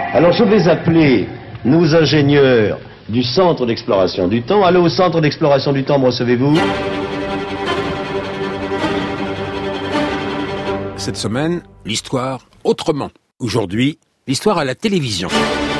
Alors je vais appeler nos ingénieurs du Centre d'Exploration du Temps. Allô, au Centre d'Exploration du Temps, me recevez-vous? Cette semaine, l'histoire autrement. Aujourd'hui, l'histoire à la télévision.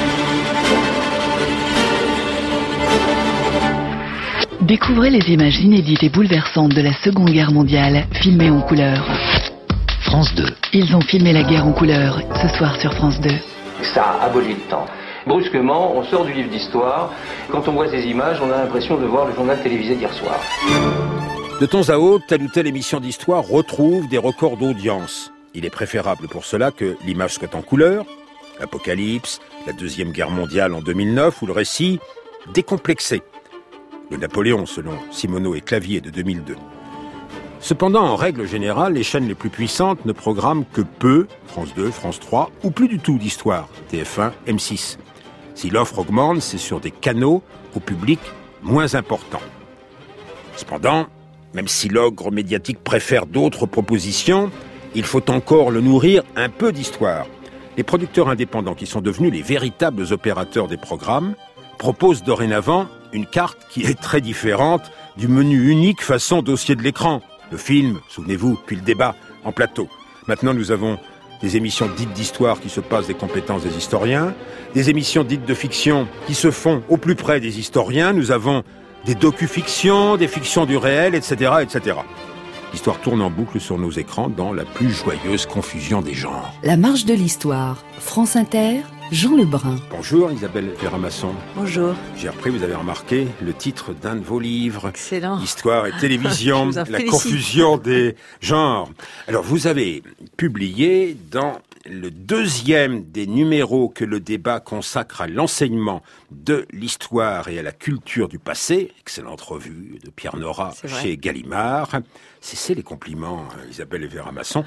Découvrez les images inédites et bouleversantes de la Seconde Guerre mondiale, filmées en couleur. France 2. Ils ont filmé la guerre en couleur, ce soir sur France 2. Ça a aboli le temps. Brusquement, on sort du livre d'histoire. Quand on voit ces images, on a l'impression de voir le journal télévisé d'hier soir. De temps à autre, telle ou telle émission d'histoire retrouve des records d'audience. Il est préférable pour cela que l'image soit en couleur, l'Apocalypse, la Deuxième Guerre mondiale en 2009, ou le récit décomplexé. Le Napoléon, selon Simoneau et Clavier de 2002. Cependant, en règle générale, les chaînes les plus puissantes ne programment que peu, France 2, France 3, ou plus du tout d'histoire, TF1, M6. Si l'offre augmente, c'est sur des canaux au public moins important. Cependant, même si l'ogre médiatique préfère d'autres propositions, il faut encore le nourrir un peu d'histoire. Les producteurs indépendants, qui sont devenus les véritables opérateurs des programmes, proposent dorénavant une carte qui est très différente du menu unique façon dossier de l'écran. Le film, souvenez-vous, puis le débat en plateau. Maintenant, nous avons des émissions dites d'histoire qui se passent des compétences des historiens, des émissions dites de fiction qui se font au plus près des historiens. Nous avons des docu-fictions, des fictions du réel, etc., etc. L'histoire tourne en boucle sur nos écrans dans la plus joyeuse confusion des genres. La marche de l'histoire. France Inter, Jean Lebrun. Bonjour Isabelle Véramasson. Bonjour. J'ai repris, vous avez remarqué, le titre d'un de vos livres. Excellent. Histoire et télévision, la confusion des genres. Alors vous avez publié dans le deuxième des numéros que le débat consacre à l'enseignement de l'histoire et à la culture du passé, excellente revue de Pierre Nora chez Gallimard. Cessez les compliments, Isabelle Véramasson.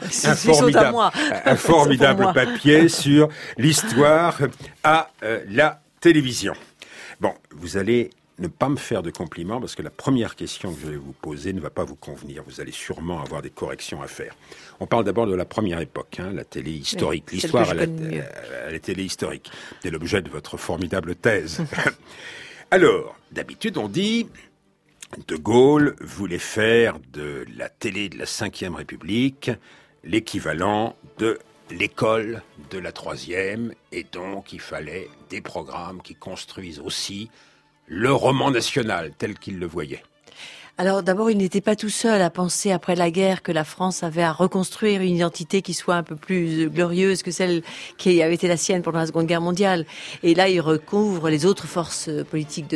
Un formidable papier sur l'histoire à la télévision. Bon, vous allez ne pas me faire de compliments parce que la première question que je vais vous poser ne va pas vous convenir. Vous allez sûrement avoir des corrections à faire. On parle d'abord de la première époque, la télé historique, l'histoire à la télé historique. C'est l'objet de votre formidable thèse. Alors, d'habitude, on dit De Gaulle voulait faire de la télé de la Ve République l'équivalent de l'école de la Troisième, et donc il fallait des programmes qui construisent aussi le roman national tel qu'il le voyait. Alors d'abord, il n'était pas tout seul à penser après la guerre que la France avait à reconstruire une identité qui soit un peu plus glorieuse que celle qui avait été la sienne pendant la Seconde Guerre mondiale. Et là, il recouvre les autres forces politiques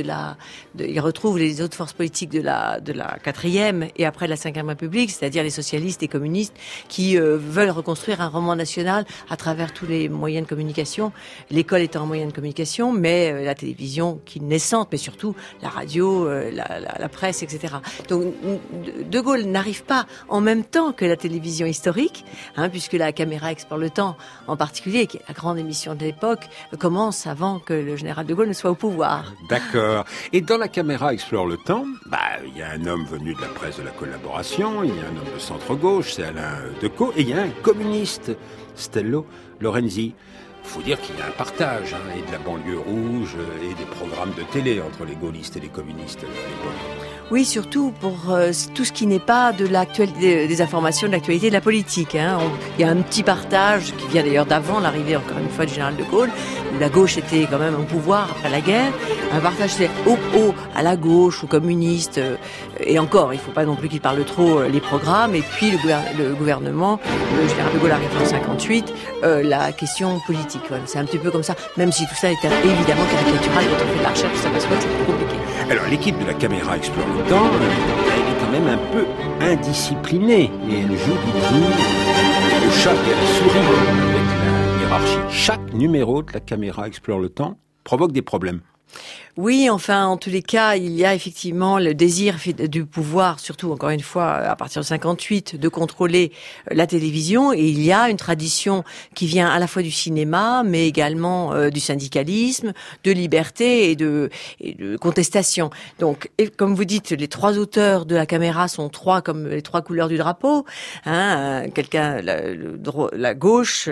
il retrouve les autres forces politiques de la quatrième et après la Ve République, c'est-à-dire les socialistes et communistes qui veulent reconstruire un roman national à travers tous les moyens de communication. L'école étant un moyen de communication, mais la télévision qui est naissante, mais surtout la radio, la presse, etc. Donc, De Gaulle n'arrive pas en même temps que la télévision historique, puisque la caméra explore le temps, en particulier, qui est la grande émission de l'époque, commence avant que le général de Gaulle ne soit au pouvoir. D'accord. Et dans la caméra explore le temps, il y a un homme venu de la presse de la collaboration, il y a un homme de centre-gauche, c'est Alain Decaux, et il y a un communiste, Stello Lorenzi. Il faut dire qu'il y a un partage, et de la banlieue rouge, et des programmes de télé entre les gaullistes et les communistes à l'époque. Oui, surtout pour tout ce qui n'est pas de l'actualité, des informations de l'actualité de la politique. Il y a un petit partage qui vient d'ailleurs d'avant l'arrivée, encore une fois, du général de Gaulle, où la gauche était quand même au pouvoir après la guerre. Un partage c'est haut à la gauche, aux communistes, et encore, il ne faut pas non plus qu'il parle trop les programmes. Et puis le gouvernement, le général de Gaulle arrive en 58, la question politique. Voilà, c'est un petit peu comme ça, même si tout ça est évidemment caricatural. Quand on fait de la recherche, on s'aperçoit que c'est plus compliqué. Alors, l'équipe de la caméra explore le temps, elle est quand même un peu indisciplinée. Et elle joue du coup au chat et à la souris avec la hiérarchie. Chaque numéro de la caméra explore le temps provoque des problèmes. Oui, enfin, en tous les cas, il y a effectivement le désir du pouvoir, surtout, encore une fois, à partir de 58, de contrôler la télévision. Et il y a une tradition qui vient à la fois du cinéma, mais également du syndicalisme, de liberté et de contestation. Donc, et comme vous dites, les trois auteurs de la caméra sont trois comme les trois couleurs du drapeau. Quelqu'un, la gauche,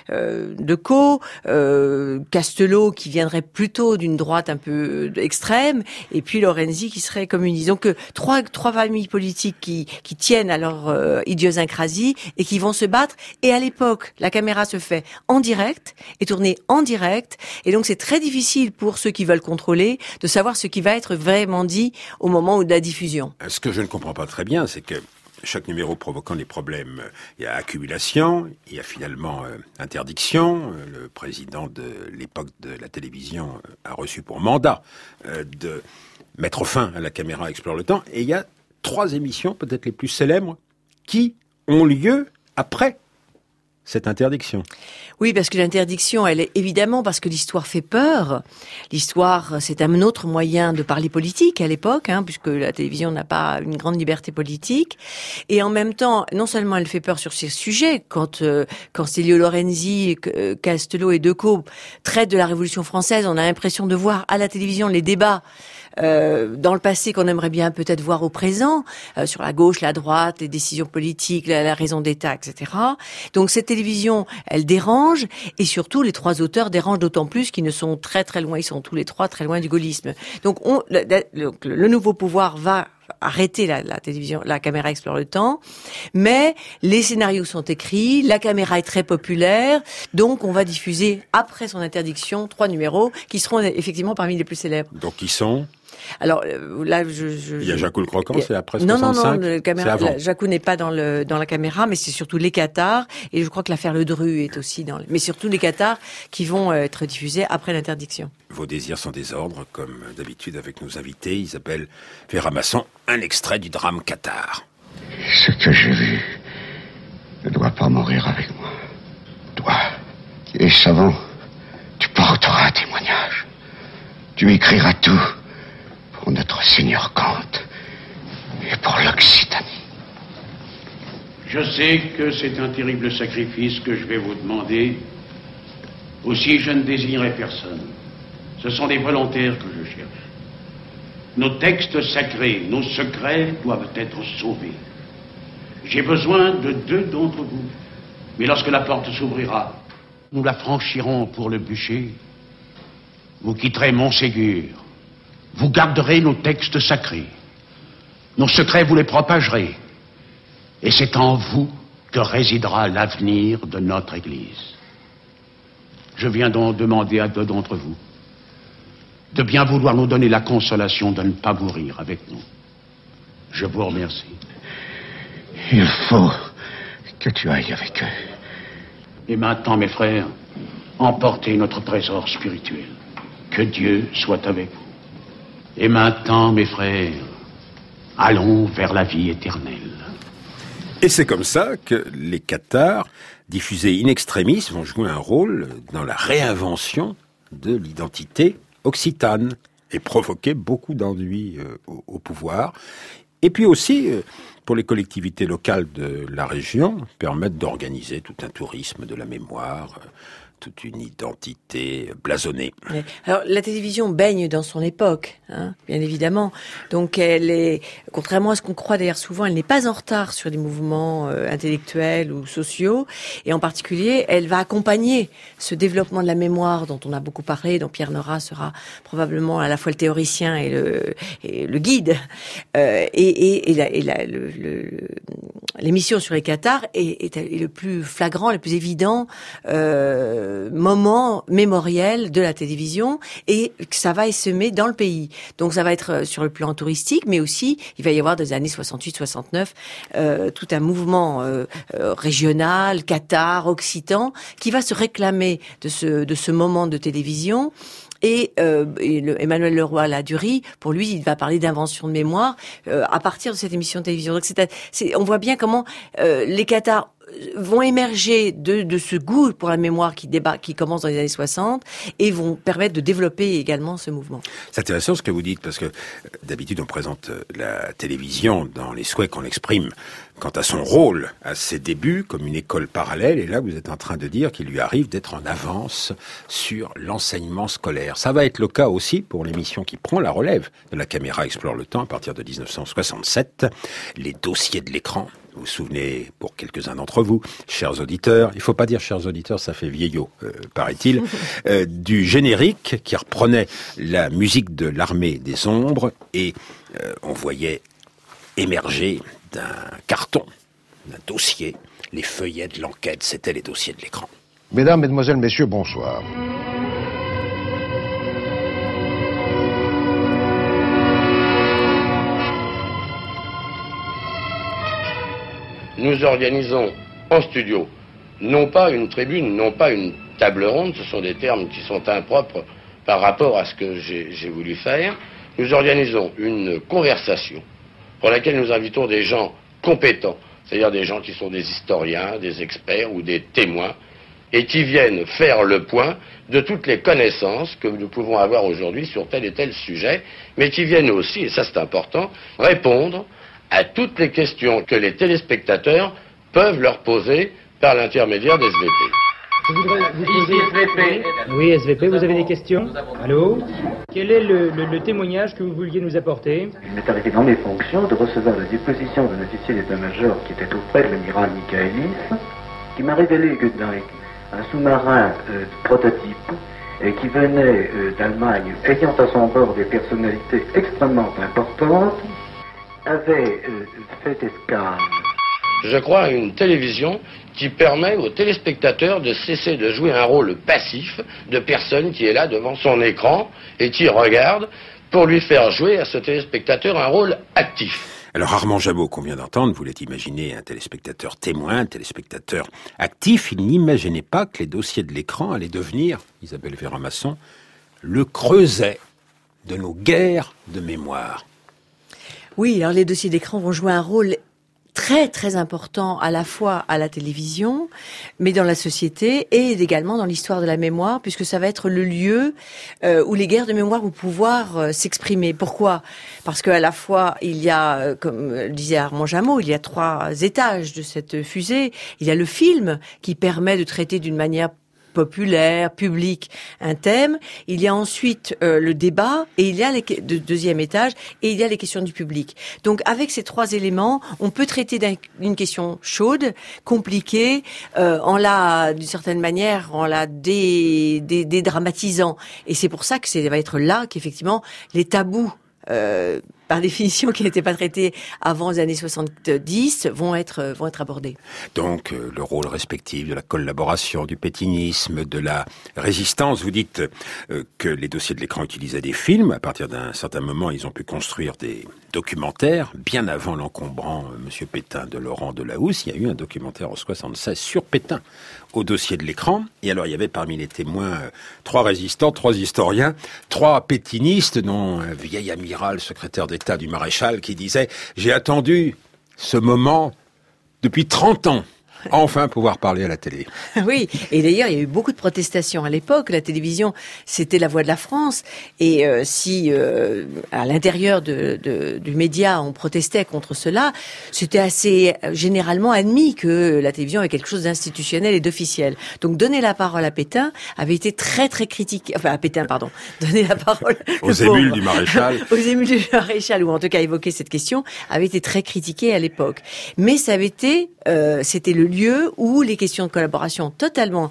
Decaux, Castelot, qui viendrait plutôt d'une droite un peu extrême, et puis Lorenzi qui serait communiste. Donc trois familles politiques qui tiennent à leur idiosyncrasie et qui vont se battre. Et à l'époque, la caméra se fait en direct, est tournée en direct, et donc c'est très difficile pour ceux qui veulent contrôler de savoir ce qui va être vraiment dit au moment de la diffusion. Ce que je ne comprends pas très bien, c'est que chaque numéro provoquant des problèmes, il y a accumulation, il y a finalement interdiction. Le président de l'époque de la télévision a reçu pour mandat de mettre fin à la caméra explore le temps. Et il y a 3 émissions, peut-être les plus célèbres, qui ont lieu après cette interdiction. Oui, parce que l'interdiction, elle est évidemment parce que l'histoire fait peur. L'histoire, c'est un autre moyen de parler politique à l'époque, puisque la télévision n'a pas une grande liberté politique. Et en même temps, non seulement elle fait peur sur ces sujets, quand Stelio Lorenzi, Castelot et Decaux traitent de la Révolution française, on a l'impression de voir à la télévision les débats dans le passé qu'on aimerait bien peut-être voir au présent, sur la gauche, la droite, les décisions politiques, la raison d'État, etc. Donc cette télévision, elle dérange, et surtout les trois auteurs dérangent d'autant plus qu'ils ne sont très très loin, ils sont tous les trois très loin du gaullisme. Donc le nouveau pouvoir va arrêter la télévision, la caméra explore le temps, mais les scénarios sont écrits, la caméra est très populaire, donc on va diffuser après son interdiction 3 numéros qui seront effectivement parmi les plus célèbres. Donc qui sont ? Alors là, il y a Jacou le Croquant, c'est après 65. Non, Jacou n'est pas dans la caméra, mais c'est surtout les Cathares, et je crois que l'affaire Le Dru est aussi mais surtout les Cathares qui vont être diffusés après l'interdiction. Vos désirs sans désordre, comme d'habitude avec nos invités. Isabelle Ferramasson, un extrait du drame Cathare. Ce que j'ai vu ne doit pas mourir avec moi. Toi, et savant, tu porteras un témoignage. Tu écriras tout pour notre Seigneur Kant et pour l'Occitanie. Je sais que c'est un terrible sacrifice que je vais vous demander. Aussi, je ne désignerai personne. Ce sont des volontaires que je cherche. Nos textes sacrés, nos secrets doivent être sauvés. J'ai besoin de 2 d'entre vous. Mais lorsque la porte s'ouvrira, nous la franchirons pour le bûcher. Vous quitterez Montségur. Vous garderez nos textes sacrés. Nos secrets, vous les propagerez. Et c'est en vous que résidera l'avenir de notre Église. Je viens donc demander à 2 d'entre vous de bien vouloir nous donner la consolation de ne pas mourir avec nous. Je vous remercie. Il faut que tu ailles avec eux. Et maintenant, mes frères, emportez notre trésor spirituel. Que Dieu soit avec vous. Et maintenant, mes frères, allons vers la vie éternelle. Et c'est comme ça que les Cathares, diffusés in extremis, vont jouer un rôle dans la réinvention de l'identité occitane et provoquer beaucoup d'ennuis au pouvoir. Et puis aussi, pour les collectivités locales de la région, permettre d'organiser tout un tourisme de la mémoire, toute une identité blasonnée. Ouais. Alors, la télévision baigne dans son époque, bien évidemment. Donc, elle est, contrairement à ce qu'on croit d'ailleurs souvent, elle n'est pas en retard sur les mouvements intellectuels ou sociaux. Et en particulier, elle va accompagner ce développement de la mémoire dont on a beaucoup parlé, dont Pierre Nora sera probablement à la fois le théoricien et le guide. L'émission sur les Cathares est le plus flagrant, le plus évident moment mémoriel de la télévision, et ça va essaimer dans le pays. Donc ça va être sur le plan touristique, mais aussi il va y avoir des années 68-69 tout un mouvement régional, cathare, occitan, qui va se réclamer de ce moment de télévision. Et Emmanuel Leroy-Ladurie, pour lui, il va parler d'invention de mémoire à partir de cette émission de télévision. Donc on voit bien comment les Cathares vont émerger de ce goût pour la mémoire qui commence dans les années 60 et vont permettre de développer également ce mouvement. C'est intéressant ce que vous dites, parce que d'habitude on présente la télévision dans les souhaits qu'on exprime quant à son rôle à ses débuts comme une école parallèle, et là vous êtes en train de dire qu'il lui arrive d'être en avance sur l'enseignement scolaire. Ça va être le cas aussi pour l'émission qui prend la relève de La Caméra explore le temps à partir de 1967, les dossiers de l'écran. Vous vous souvenez, pour quelques-uns d'entre vous, chers auditeurs, il faut pas dire chers auditeurs, ça fait vieillot, paraît-il, du générique qui reprenait la musique de l'Armée des Ombres, et on voyait émerger d'un carton, d'un dossier, les feuillets de l'enquête, c'était les dossiers de l'écran. Mesdames, Mesdemoiselles, Messieurs, bonsoir. Nous organisons en studio, non pas une tribune, non pas une table ronde, ce sont des termes qui sont impropres par rapport à ce que j'ai voulu faire. Nous organisons une conversation pour laquelle nous invitons des gens compétents, c'est-à-dire des gens qui sont des historiens, des experts ou des témoins, et qui viennent faire le point de toutes les connaissances que nous pouvons avoir aujourd'hui sur tel et tel sujet, mais qui viennent aussi, et ça c'est important, répondre à toutes les questions que les téléspectateurs peuvent leur poser par l'intermédiaire d'SVP. Je voudrais vous poser... Oui, SVP, vous avez des questions? Allô? Quel est le témoignage que vous vouliez nous apporter? Il m'est arrivé dans mes fonctions de recevoir la déposition d'un officier d'état-major qui était auprès de l'amiral Michaelis, qui m'a révélé que dans un sous-marin prototype qui venait d'Allemagne, ayant à son bord des personnalités extrêmement importantes, avait fait escale. Je crois à une télévision qui permet aux téléspectateurs de cesser de jouer un rôle passif de personne qui est là devant son écran et qui regarde pour lui faire jouer à ce téléspectateur un rôle actif. Alors Armand Jameau, qu'on vient d'entendre, voulait imaginer un téléspectateur témoin, un téléspectateur actif. Il n'imaginait pas que les dossiers de l'écran allaient devenir, Isabelle Véran-Masson, le creuset de nos guerres de mémoire. Oui, alors les dossiers d'écran vont jouer un rôle très très important à la fois à la télévision, mais dans la société et également dans l'histoire de la mémoire, puisque ça va être le lieu où les guerres de mémoire vont pouvoir s'exprimer. Pourquoi ? Parce qu'à la fois, il y a, comme le disait Armand Jameau, il y a 3 étages de cette fusée. Il y a le film qui permet de traiter d'une manière populaire, public, un thème. Il y a ensuite le débat et il y a deuxième étage et il y a les questions du public. Donc avec ces 3 éléments, on peut traiter d'une question chaude, compliquée, d'une certaine manière, en la dédramatisant. Et c'est pour ça que ça va être là qu'effectivement les tabous par définition, qui n'étaient pas traités avant les années 70, vont être abordés. Donc, le rôle respectif de la collaboration, du pétinisme, de la résistance. Vous dites que les dossiers de l'écran utilisaient des films. À partir d'un certain moment, ils ont pu construire des documentaires. Bien avant l'encombrant Monsieur Pétain de Laurent Delahousse, il y a eu un documentaire en 76 sur Pétain au dossier de l'écran. Et alors, il y avait parmi les témoins 3 résistants, 3 historiens, 3 pétinistes, dont un vieil amiral, secrétaire d'État du maréchal, qui disait « J'ai attendu ce moment depuis 30 ans. » Enfin pouvoir parler à la télé. Oui, et d'ailleurs il y a eu beaucoup de protestations à l'époque. La télévision, c'était la voix de la France, et si à l'intérieur du média on protestait contre cela, c'était assez généralement admis que la télévision avait quelque chose d'institutionnel et d'officiel. Donc donner la parole à Pétain avait été très très critiqué. Enfin à Pétain, pardon. Donner la parole aux émules du maréchal. Aux émules du maréchal, ou en tout cas évoquer cette question, avait été très critiqué à l'époque. Mais ça avait été, c'était le lieu où les questions de collaboration totalement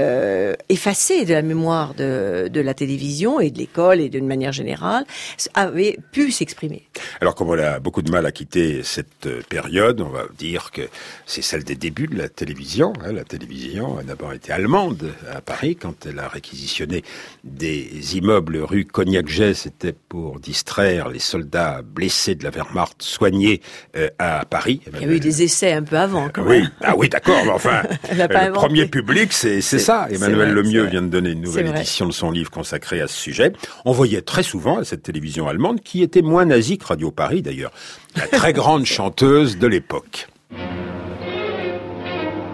effacées de la mémoire de la télévision et de l'école et d'une manière générale avaient pu s'exprimer. Alors comme on a beaucoup de mal à quitter cette période, on va dire que c'est celle des débuts de la télévision. La télévision a d'abord été allemande à Paris quand elle a réquisitionné des immeubles rue Cognac-Jay. C'était pour distraire les soldats blessés de la Wehrmacht soignés à Paris. Il y a eu des essais un peu avant quand même. Oui, ah oui, d'accord. Mais enfin, le premier public, c'est ça. Emmanuel Lemieux vient de donner une nouvelle édition de son livre consacré à ce sujet. On voyait très souvent à cette télévision allemande, qui était moins nazie que Radio Paris d'ailleurs, la très grande chanteuse de l'époque.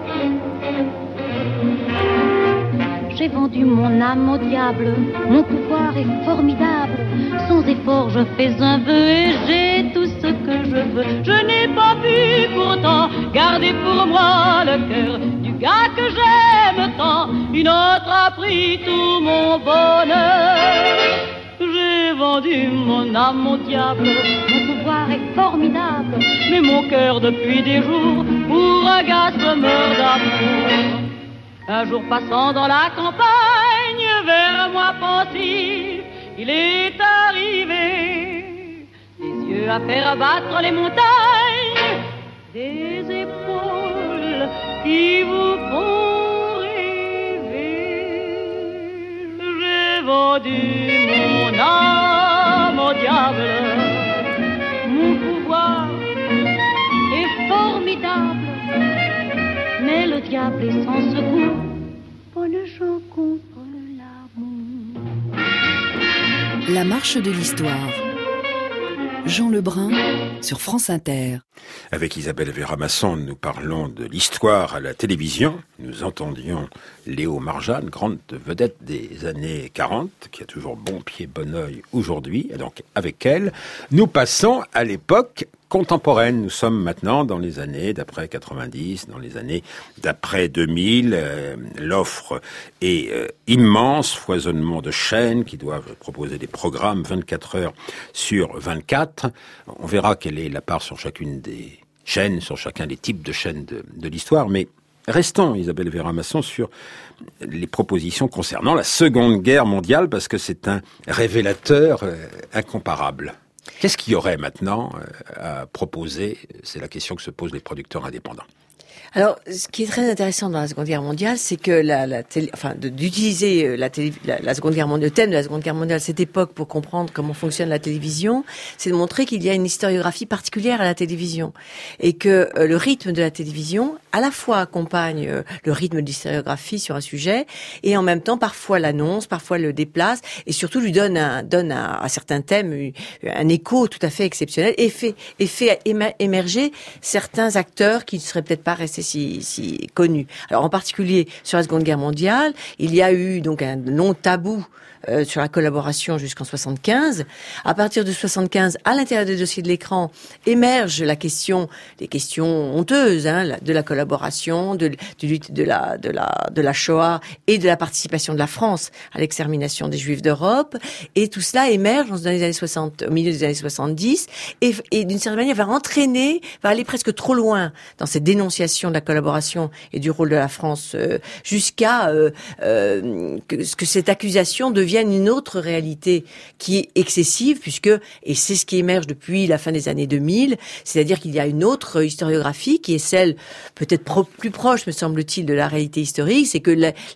J'ai vendu mon âme au diable, mon pouvoir est formidable. Sans effort je fais un vœu et j'ai tout ce que je veux. Je n'ai pas pu pourtant garder pour moi le cœur du gars que j'aime tant. Une autre a pris tout mon bonheur. J'ai vendu mon âme au diable, mon pouvoir est formidable. Mais mon cœur depuis des jours pour un gars se meurt d'amour. Un jour passant dans la campagne, vers moi pensif, il est arrivé, des yeux à faire battre les montagnes, des épaules qui vous font rêver. J'ai vendu mon âme au diable, mon pouvoir est formidable. Mais le diable est sans secours, bonne gens contre l'amour. La marche de l'histoire. Jean Lebrun sur France Inter. Avec Isabelle Véramasson, nous parlons de l'histoire à la télévision. Nous entendions Léo Marjane, grande vedette des années 40, qui a toujours bon pied, bon oeil aujourd'hui. Et donc, avec elle, nous passons à l'époque contemporaine. Nous sommes maintenant dans les années d'après 90, dans les années d'après 2000. L'offre est immense, foisonnement de chaînes qui doivent proposer des programmes 24 heures sur 24. On verra quelle est la part sur chacune des chaînes, sur chacun des types de chaînes de l'histoire, mais restons, Isabelle Véramasson, sur les propositions concernant la Seconde Guerre mondiale, parce que c'est un révélateur incomparable. Qu'est-ce qu'il y aurait maintenant à proposer? C'est la question que se posent les producteurs indépendants. Alors, ce qui est très intéressant dans la Seconde Guerre mondiale, c'est que d'utiliser la Seconde Guerre mondiale, le thème de la Seconde Guerre mondiale, cette époque, pour comprendre comment fonctionne la télévision, c'est de montrer qu'il y a une historiographie particulière à la télévision et que le rythme de la télévision, à la fois accompagne le rythme de l'historiographie sur un sujet et en même temps parfois l'annonce, parfois le déplace et surtout lui donne à certains thèmes un écho tout à fait exceptionnel et fait émerger certains acteurs qui ne seraient peut-être pas restés si connu. Alors en particulier sur la Seconde Guerre mondiale, il y a eu donc un long tabou sur la collaboration jusqu'en 75. À partir de 75, à l'intérieur des dossiers de l'écran, émerge les questions honteuses, de la collaboration, de la Shoah et de la participation de la France à l'extermination des Juifs d'Europe. Et tout cela émerge dans les années 60, au milieu des années 70, et d'une certaine manière va aller presque trop loin dans cette dénonciation de la collaboration et du rôle de la France, jusqu'à que cette accusation devienne une autre réalité qui est excessive, et c'est ce qui émerge depuis la fin des années 2000, c'est-à-dire qu'il y a une autre historiographie qui est celle peut-être plus proche, me semble-t-il, de la réalité historique, c'est que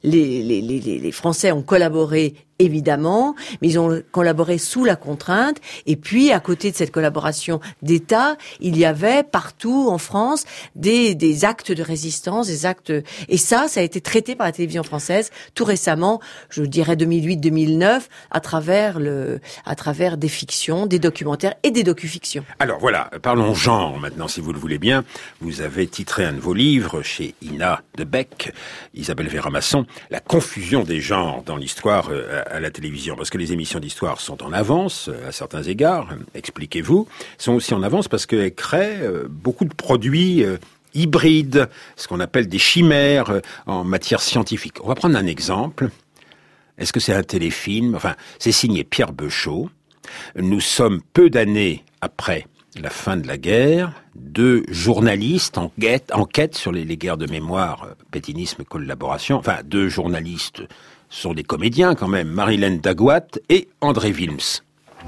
les Français ont collaboré évidemment, mais ils ont collaboré sous la contrainte. Et puis, à côté de cette collaboration d'État, il y avait partout en France des actes de résistance, des actes. Et ça a été traité par la télévision française tout récemment, je dirais 2008-2009, à travers des fictions, des documentaires et des docu-fictions. Alors voilà, parlons genre maintenant, si vous le voulez bien. Vous avez titré un de vos livres chez Ina de Bec, Isabelle Véramasson, La confusion des genres dans l'histoire à la télévision, parce que les émissions d'histoire sont en avance à certains égards, expliquez-vous, sont aussi en avance parce qu'elles créent beaucoup de produits hybrides, ce qu'on appelle des chimères en matière scientifique. On va prendre un exemple. Est-ce que c'est un téléfilm? Enfin, c'est signé Pierre Beuchot. Nous sommes peu d'années après la fin de la guerre, deux journalistes enquêtent sur les guerres de mémoire, pétinisme, collaboration, enfin deux journalistes sont des comédiens quand même, Marilène Dagouat et André Wilms.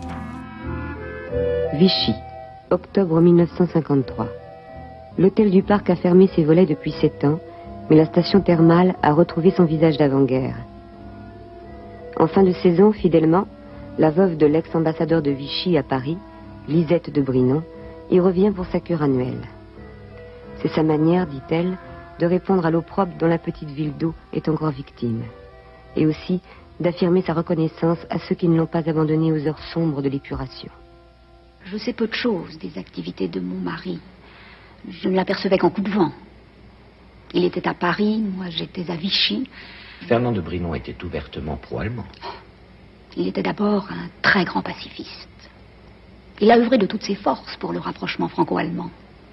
Vichy, octobre 1953. L'hôtel du Parc a fermé ses volets depuis 7 ans, mais la station thermale a retrouvé son visage d'avant-guerre. En fin de saison, fidèlement, la veuve de l'ex-ambassadeur de Vichy à Paris, Lisette de Brinon, y revient pour sa cure annuelle. C'est sa manière, dit-elle, de répondre à l'opprobre dont la petite ville d'Eau est encore victime. Et aussi d'affirmer sa reconnaissance à ceux qui ne l'ont pas abandonnée aux heures sombres de l'épuration. Je sais peu de choses des activités de mon mari. Je ne l'apercevais qu'en coup de vent. Il était à Paris, moi j'étais à Vichy. Fernand de Brinon était ouvertement pro-allemand. Il était d'abord un très grand pacifiste. Il a œuvré de toutes ses forces pour le rapprochement franco-allemand.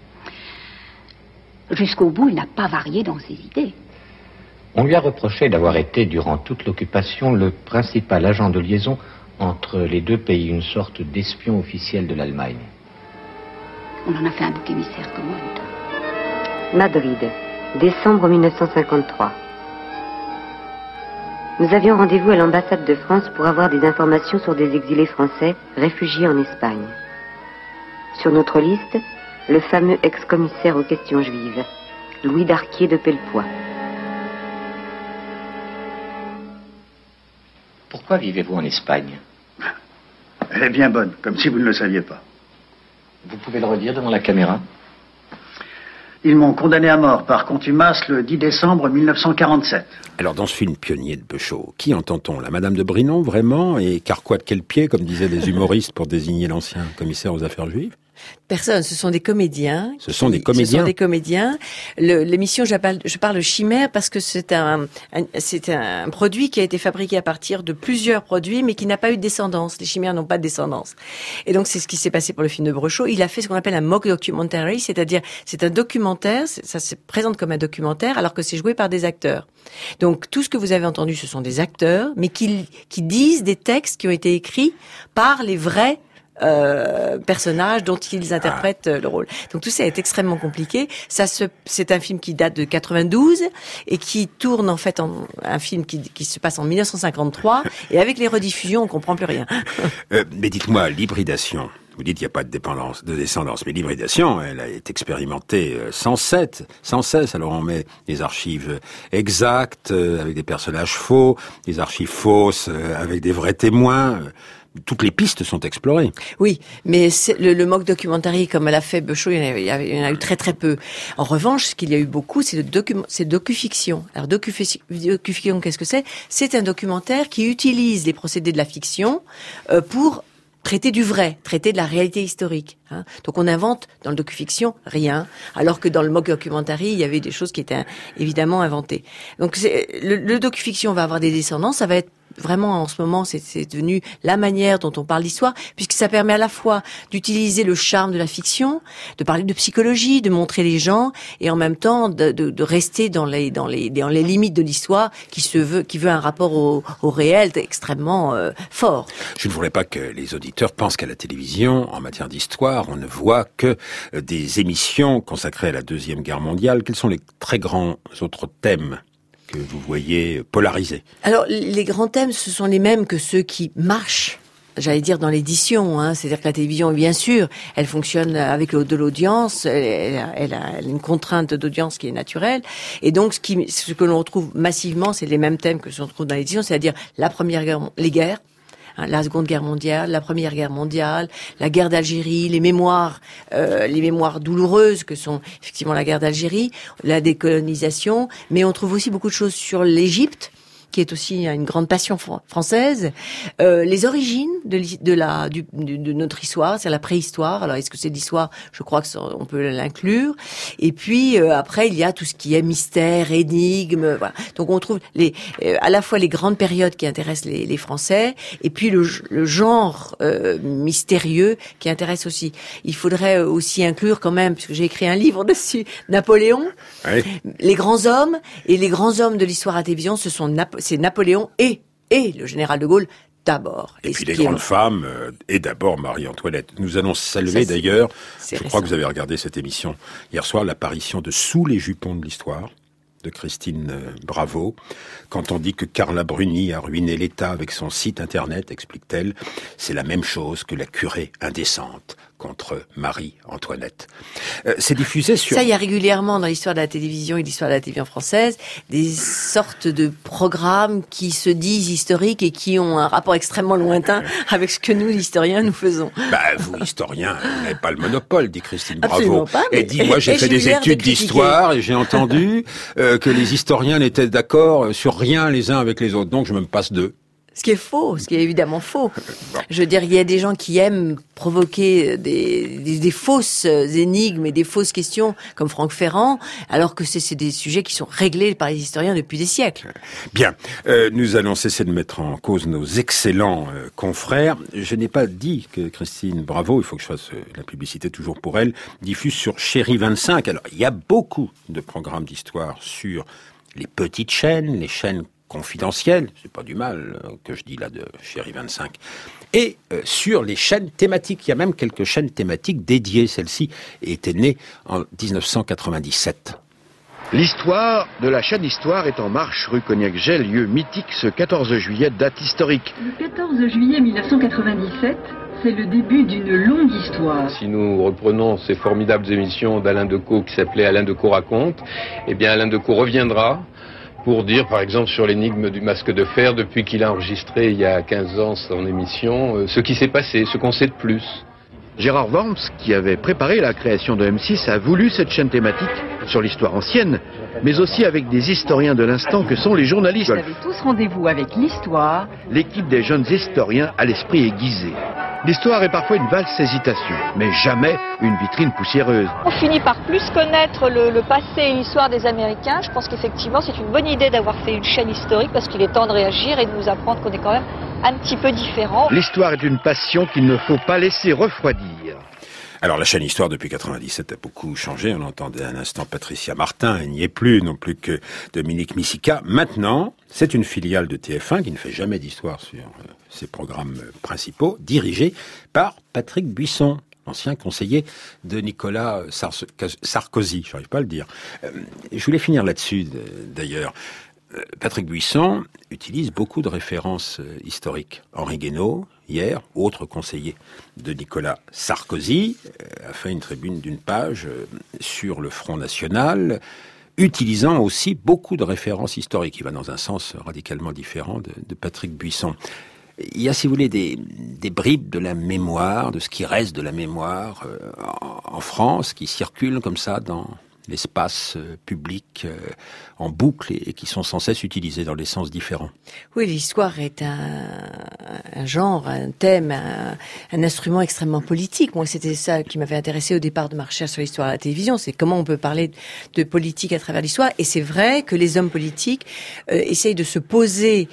Jusqu'au bout, il n'a pas varié dans ses idées. On lui a reproché d'avoir été, durant toute l'occupation, le principal agent de liaison entre les deux pays, une sorte d'espion officiel de l'Allemagne. On en a fait un bouc émissaire commode. Madrid, décembre 1953. Nous avions rendez-vous à l'ambassade de France pour avoir des informations sur des exilés français réfugiés en Espagne. Sur notre liste, le fameux ex-commissaire aux questions juives, Louis Darquier de Pellepoix. Pourquoi vivez-vous en Espagne? Elle est bien bonne, comme si vous ne le saviez pas. Vous pouvez le redire devant la caméra? Ils m'ont condamné à mort par contumace le 10 décembre 1947. Alors, dans ce film pionnier de Beuchot, qui entend-on? La Madame de Brinon, vraiment? Et Carquois de quel pied, comme disaient les humoristes pour désigner l'ancien commissaire aux affaires juives? Personne, ce sont des comédiens. Ce sont des comédiens. L'émission, je parle chimère parce que c'est un produit qui a été fabriqué à partir de plusieurs produits, mais qui n'a pas eu de descendance. Les chimères n'ont pas de descendance. Et donc, c'est ce qui s'est passé pour le film de Beuchot. Il a fait ce qu'on appelle un mock documentary, c'est-à-dire, c'est un documentaire, ça se présente comme un documentaire, alors que c'est joué par des acteurs. Donc, tout ce que vous avez entendu, ce sont des acteurs, mais qui disent des textes qui ont été écrits par les vrais personnages dont ils interprètent le rôle. Donc tout ça est extrêmement compliqué. C'est un film qui date de 92 et qui tourne en fait un film qui se passe en 1953 et avec les rediffusions on comprend plus rien. Mais dites-moi, l'hybridation. Vous dites qu'il n'y a pas de descendance, mais l'hybridation, elle est expérimentée sans cesse. Alors on met des archives exactes avec des personnages faux, des archives fausses avec des vrais témoins. Toutes les pistes sont explorées. Oui, mais le mock documentary, comme elle a fait Beuchot, il y en a eu très très peu. En revanche, ce qu'il y a eu beaucoup, c'est docufiction. Alors docufiction, qu'est-ce que c'est? C'est un documentaire qui utilise les procédés de la fiction pour traiter du vrai, traiter de la réalité historique. Hein. Donc on invente dans le docufiction rien, alors que dans le mock documentary, il y avait des choses qui étaient évidemment inventées. Donc le docufiction va avoir des descendants, ça va être vraiment en ce moment, c'est devenu la manière dont on parle d'histoire, puisque ça permet à la fois d'utiliser le charme de la fiction, de parler de psychologie, de montrer les gens, et en même temps de rester dans les limites de l'histoire qui veut un rapport au réel extrêmement fort. Je ne voudrais pas que les auditeurs pensent qu'à la télévision, en matière d'histoire, on ne voit que des émissions consacrées à la Deuxième Guerre mondiale. Quels sont les très grands autres thèmes que vous voyez polarisés? Alors, les grands thèmes, ce sont les mêmes que ceux qui marchent, j'allais dire, dans l'édition. Hein. C'est-à-dire que la télévision, bien sûr, elle fonctionne avec de l'audience, elle a une contrainte d'audience qui est naturelle. Et donc, ce que l'on retrouve massivement, c'est les mêmes thèmes que ce qu'on trouve dans l'édition, c'est-à-dire les guerres, la Seconde Guerre mondiale, la Première Guerre mondiale, la guerre d'Algérie, les mémoires douloureuses que sont effectivement la guerre d'Algérie, la décolonisation, mais on trouve aussi beaucoup de choses sur l'Égypte, qui est aussi une grande passion française, les origines de notre histoire, c'est la préhistoire. Alors est-ce que c'est l'histoire? Je crois que on peut l'inclure. Et puis après il y a tout ce qui est mystère, énigme. Voilà. Donc on trouve à la fois les grandes périodes qui intéressent les Français, et puis le genre mystérieux qui intéresse aussi. Il faudrait aussi inclure quand même, puisque j'ai écrit un livre dessus, Napoléon, oui. Les grands hommes de l'histoire à la télévision, c'est Napoléon et le général de Gaulle d'abord. Et puis les grandes femmes, et d'abord Marie-Antoinette. Nous allons saluer d'ailleurs, je crois que vous avez regardé cette émission hier soir, l'apparition de Sous les jupons de l'histoire, de Christine Bravo. Quand on dit que Carla Bruni a ruiné l'État avec son site internet, explique-t-elle, c'est la même chose que la curée indécente contre Marie-Antoinette. C'est diffusé sur... Ça, il y a régulièrement dans l'histoire de la télévision et l'histoire de la télévision française des sortes de programmes qui se disent historiques et qui ont un rapport extrêmement lointain avec ce que nous, historiens, nous faisons. Vous, historiens, vous n'avez pas le monopole, dit Christine Bravo. Absolument pas. Et dit, moi, j'ai fait des études d'histoire et j'ai entendu que les historiens n'étaient d'accord sur rien les uns avec les autres. Donc, je me passe d'eux. Ce qui est faux, ce qui est évidemment faux. Je veux dire, il y a des gens qui aiment provoquer des fausses énigmes et des fausses questions, comme Franck Ferrand, alors que c'est des sujets qui sont réglés par les historiens depuis des siècles. Bien, nous allons cesser de mettre en cause nos excellents confrères. Je n'ai pas dit que Christine Bravo, il faut que je fasse la publicité toujours pour elle, diffuse sur Chéri 25. Alors, il y a beaucoup de programmes d'histoire sur les petites chaînes, les chaînes confidentielles, c'est pas du mal que je dis là de Chéri 25, et sur les chaînes thématiques. Il y a même quelques chaînes thématiques dédiées. Celle-ci était née en 1997. L'histoire de la chaîne Histoire est en marche rue Cognac-Gel, lieu mythique ce 14 juillet, date historique. Le 14 juillet 1997, c'est le début d'une longue histoire. Si nous reprenons ces formidables émissions d'Alain Decaux qui s'appelaient Alain Decaux raconte, eh bien Alain Decaux reviendra pour dire, par exemple, sur l'énigme du masque de fer, depuis qu'il a enregistré il y a 15 ans son émission, ce qui s'est passé, ce qu'on sait de plus. Gérard Worms, qui avait préparé la création de M6, a voulu cette chaîne thématique sur l'histoire ancienne, mais aussi avec des historiens de l'instant que sont les journalistes. Vous avez tous rendez-vous avec l'histoire. L'équipe des jeunes historiens à l'esprit aiguisé. L'histoire est parfois une valse hésitation, mais jamais une vitrine poussiéreuse. On finit par plus connaître le passé et l'histoire des Américains. Je pense qu'effectivement c'est une bonne idée d'avoir fait une chaîne historique parce qu'il est temps de réagir et de nous apprendre qu'on est quand même un petit peu différent. L'histoire est une passion qu'il ne faut pas laisser refroidir. Alors la chaîne Histoire depuis 97 a beaucoup changé. On entendait un instant Patricia Martin, elle n'y est plus, non plus que Dominique Misica. Maintenant, c'est une filiale de TF1 qui ne fait jamais d'histoire sur ses programmes principaux, dirigée par Patrick Buisson, ancien conseiller de Nicolas Sarkozy. Je n'arrive pas à le dire. Je voulais finir là-dessus d'ailleurs. Patrick Buisson utilise beaucoup de références historiques. Henri Guénaud, hier, autre conseiller de Nicolas Sarkozy, a fait une tribune d'une page sur le Front National, utilisant aussi beaucoup de références historiques. Il va dans un sens radicalement différent de Patrick Buisson. Il y a, si vous voulez, des bribes de la mémoire, de ce qui reste de la mémoire en France, qui circulent comme ça dans l'espace public en boucle et qui sont sans cesse utilisés dans des sens différents. Oui, l'histoire est un genre, un thème, un instrument extrêmement politique. Moi, c'était ça qui m'avait intéressé au départ de ma recherche sur l'histoire à la télévision, c'est comment on peut parler de politique à travers l'histoire. Et c'est vrai que les hommes politiques essayent de se poser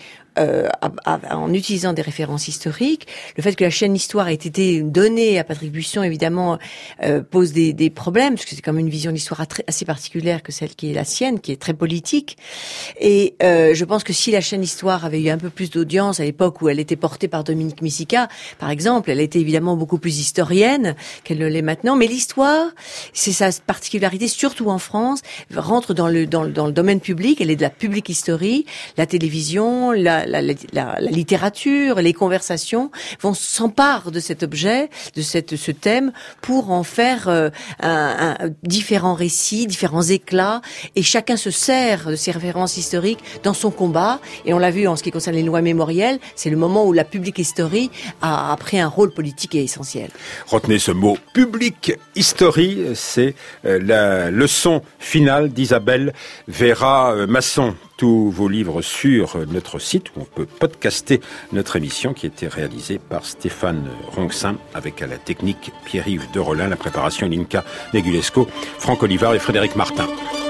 en utilisant des références historiques. Le fait que la chaîne Histoire ait été donnée à Patrick Buisson, évidemment, pose des problèmes, parce que c'est comme une vision de l'histoire assez particulière que celle qui est la sienne, qui est très politique. Et je pense que si la chaîne Histoire avait eu un peu plus d'audience à l'époque où elle était portée par Dominique Misica, par exemple, elle était évidemment beaucoup plus historienne qu'elle ne l'est maintenant. Mais l'histoire, c'est sa particularité, surtout en France, rentre dans le domaine public. Elle est de la public history, la télévision, la littérature, les conversations s'emparent de cet objet, de ce thème, pour en faire différents récits, différents éclats, et chacun se sert de ces références historiques dans son combat. Et on l'a vu en ce qui concerne les lois mémorielles, c'est le moment où la public history a pris un rôle politique et essentiel. Retenez ce mot, public history, c'est la leçon finale d'Isabelle Vera-Masson. Tous vos livres sur notre site où on peut podcaster notre émission qui était réalisée par Stéphane Ronxin avec à la technique Pierre-Yves Derolin, la préparation Linka Negulesco, Franck Olivard et Frédéric Martin.